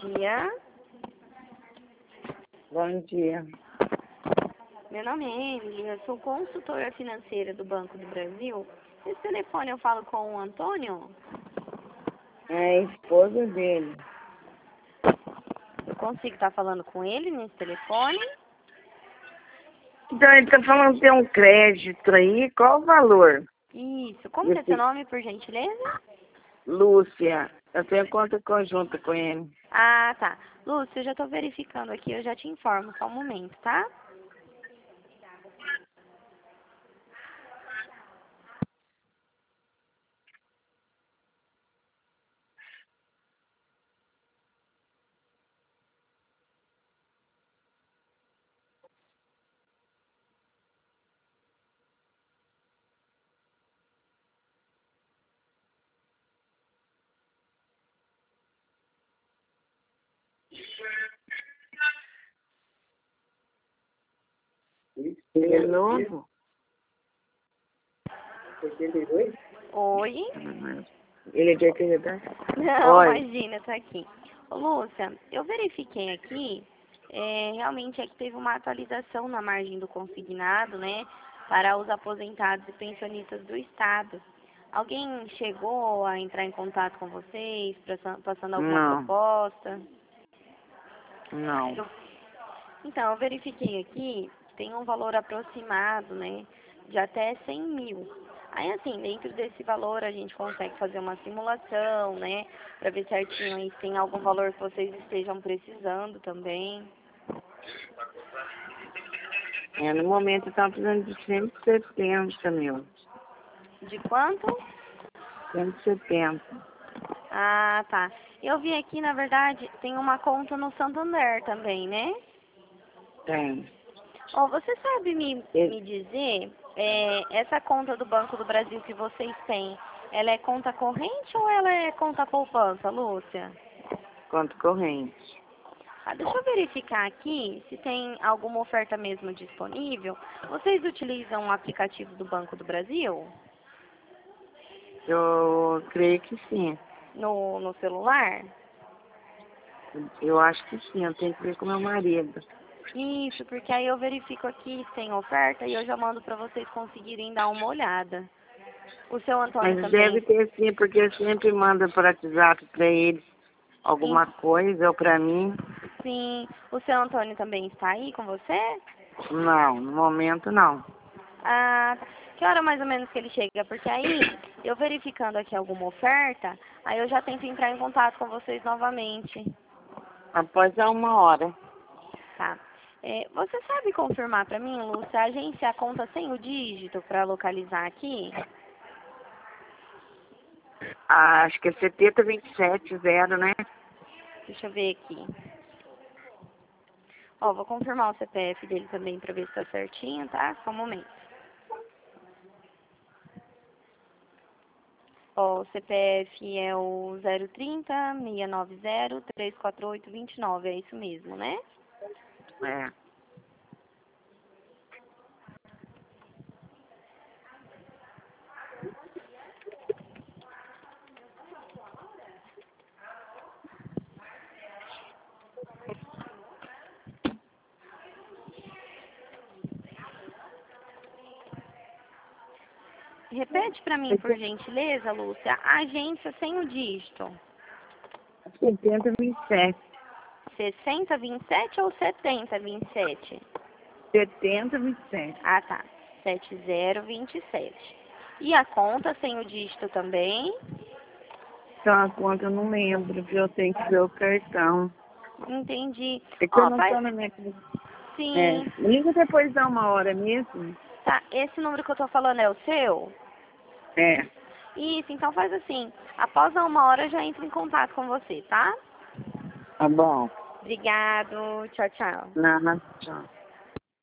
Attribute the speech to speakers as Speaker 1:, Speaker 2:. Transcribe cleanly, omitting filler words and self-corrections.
Speaker 1: dia.
Speaker 2: Bom dia.
Speaker 1: Meu nome é Emily, eu sou consultora financeira do Banco do Brasil. Esse telefone eu falo com o Antônio?
Speaker 2: É a esposa dele.
Speaker 1: Eu consigo estar falando com ele nesse telefone?
Speaker 2: Então, ele tá falando que tem um crédito aí. Qual o valor?
Speaker 1: Isso. Como que é seu nome, por gentileza?
Speaker 2: Lúcia. Eu tenho conta conjunta com ele.
Speaker 1: Ah, tá. Lúcia, eu já estou verificando aqui, eu já te informo, só um momento, tá?
Speaker 2: Ele é novo?
Speaker 1: Oi?
Speaker 2: Ele é de 80?
Speaker 1: Não,
Speaker 2: Oi.
Speaker 1: imagina, tô aqui. Ô, Lúcia, eu verifiquei aqui, realmente é que teve uma atualização na margem do consignado, né, para os aposentados e pensionistas do Estado. Alguém chegou a entrar em contato com vocês, passando alguma
Speaker 2: Não.
Speaker 1: proposta?
Speaker 2: Não.
Speaker 1: Então, eu verifiquei aqui, tem um valor aproximado, né, de até 100 mil. Aí, assim, dentro desse valor a gente consegue fazer uma simulação, né, para ver certinho aí se tem algum valor que vocês estejam precisando também.
Speaker 2: No momento, estava precisando de 170 mil.
Speaker 1: De quanto?
Speaker 2: 170.
Speaker 1: Ah, tá. Eu vi aqui, na verdade, tem uma conta no Santander também, né?
Speaker 2: Tem.
Speaker 1: Ó, você sabe me dizer, essa conta do Banco do Brasil que vocês têm, ela é conta corrente ou ela é conta poupança, Lúcia?
Speaker 2: Conta corrente.
Speaker 1: Ah, deixa eu verificar aqui se tem alguma oferta mesmo disponível. Vocês utilizam o aplicativo do Banco do Brasil
Speaker 2: Eu creio que sim.
Speaker 1: no celular?
Speaker 2: Eu acho que sim. Eu tenho que ver com meu marido.
Speaker 1: Isso, porque aí eu verifico aqui se tem oferta e eu já mando para vocês conseguirem dar uma olhada. O seu Antônio
Speaker 2: Mas
Speaker 1: também.
Speaker 2: deve ter sim, porque eu sempre mando por WhatsApp para eles alguma coisa ou para mim.
Speaker 1: Sim. O seu Antônio também está aí com você?
Speaker 2: Não, no momento não.
Speaker 1: Ah, tá. Que hora mais ou menos que ele chega? Porque aí, eu verificando aqui alguma oferta, aí eu já tento entrar em contato com vocês novamente.
Speaker 2: Após a 1 hora.
Speaker 1: Tá. Você sabe confirmar para mim, Lúcia, a agência a conta sem o dígito para localizar aqui?
Speaker 2: Acho que é 70270, né?
Speaker 1: Deixa eu ver aqui. Ó, vou confirmar o CPF dele também para ver se tá certinho, tá? Só um momento. Ó, o CPF é o 030-690-348-29, é isso mesmo, né?
Speaker 2: É.
Speaker 1: Repete para mim, por gentileza, Lúcia, a agência sem o dígito.
Speaker 2: 7027.
Speaker 1: 6027 ou 7027?
Speaker 2: 7027.
Speaker 1: Ah, tá. 7027. E a conta sem o dígito também?
Speaker 2: Então a conta eu não lembro, viu? Eu tenho que ver o cartão.
Speaker 1: Entendi.
Speaker 2: É que eu
Speaker 1: Ó,
Speaker 2: não
Speaker 1: faz...
Speaker 2: tô na minha casa.
Speaker 1: Sim.
Speaker 2: Liga depois da 1 hora mesmo.
Speaker 1: Tá, esse número que eu tô falando é o seu?
Speaker 2: É.
Speaker 1: Isso, então faz assim. Após a 1 hora eu já entro em contato com você, tá?
Speaker 2: Tá bom.
Speaker 1: Obrigado. Tchau, tchau.
Speaker 2: Não, tchau.